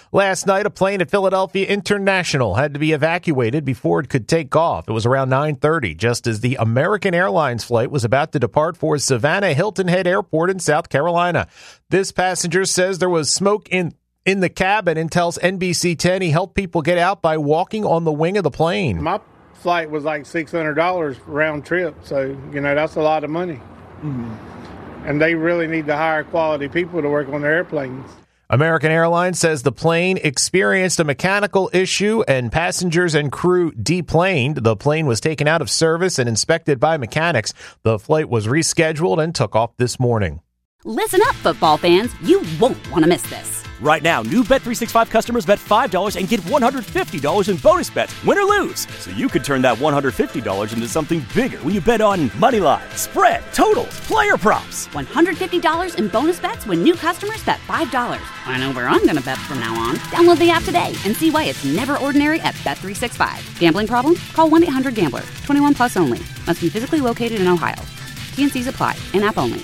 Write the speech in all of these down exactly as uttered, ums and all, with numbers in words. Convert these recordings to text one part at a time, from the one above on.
Last night, a plane at Philadelphia International had to be evacuated before it could take off. It was around nine thirty, just as the American Airlines flight was about to depart for Savannah Hilton Head Airport in South Carolina. This passenger says there was smoke in, in the cabin and tells N B C ten he helped people get out by walking on the wing of the plane. My flight was like six hundred dollars round trip, so, you know, that's a lot of money. Mm-hmm. And they really need to hire quality people to work on their airplanes. American Airlines says the plane experienced a mechanical issue and passengers and crew deplaned. The plane was taken out of service and inspected by mechanics. The flight was rescheduled and took off this morning. Listen up, football fans. You won't want to miss this. Right now, new Bet three sixty-five customers bet five dollars and get one hundred fifty dollars in bonus bets, win or lose. So you could turn that one hundred fifty dollars into something bigger when you bet on money line, spread, totals, player props. one hundred fifty dollars in bonus bets when new customers bet five dollars. I know where I'm going to bet from now on. Download the app today and see why it's never ordinary at Bet three sixty-five. Gambling problem? Call one eight hundred gambler. twenty-one plus only. Must be physically located in Ohio. T and C's apply. In-app only.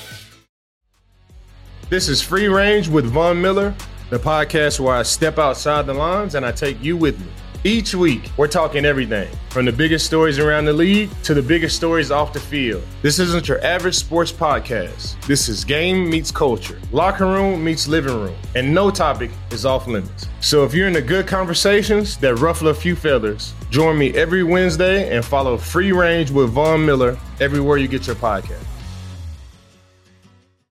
This is Free Range with Von Miller, the podcast where I step outside the lines and I take you with me. Each week, we're talking everything from the biggest stories around the league to the biggest stories off the field. This isn't your average sports podcast. This is game meets culture, locker room meets living room, and no topic is off limits. So if you're into good conversations that ruffle a few feathers, join me every Wednesday and follow Free Range with Von Miller everywhere you get your podcast.